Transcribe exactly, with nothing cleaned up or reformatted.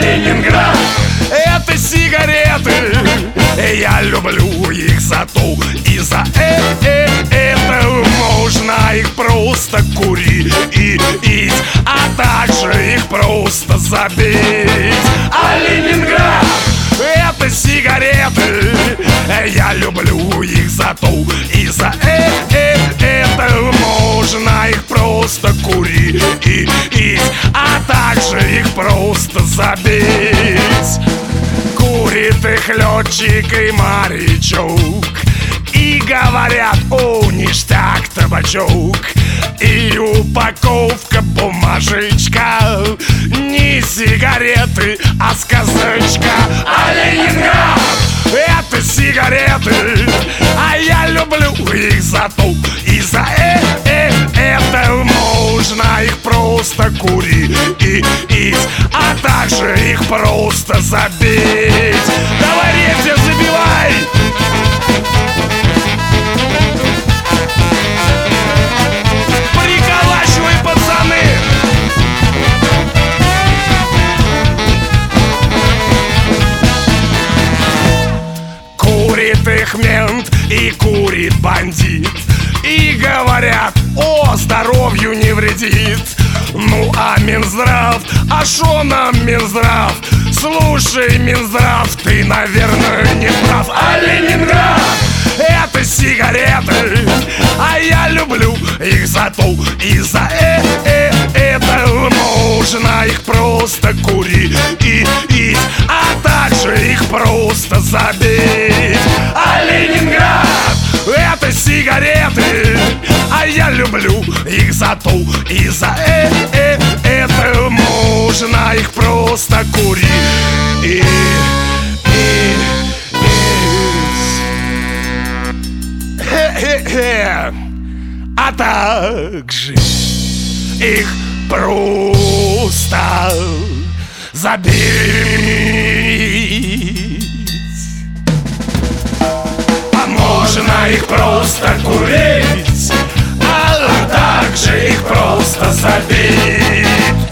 Ленинград — это сигареты. Я люблю их за то и за э -э это. Можно их просто курить, а также их просто забить. А Ленинград — это сигареты. Я люблю их за то и за э -э это. Можно их просто курить, а также их просто забить. Курит их летчик и морячок, и говорят: о, ништяк, табачок. И упаковка бумажечка, не сигареты, а сказочка. А Ленинград — это сигареты. А я люблю их за то и за э -э это. Можно их просто курить, а также их просто забить. Давай, Ретя, забивай! Приколачивай, пацаны! Курит их мент и курит бандит, и говорят: о, здоровью не вредит. Ну а Минздрав, а шо нам Минздрав? Слушай, Минздрав, ты, наверное, не прав. А Ленинград — это сигареты. А я люблю их за то и за э -э это. Можно их просто курить, а также их просто забить. А Ленинград — это сигареты. А я люблю их за то и за э -э это. Можно их просто курить, и, и, и, а также их просто забить. А можно их просто курить, а также их просто забить.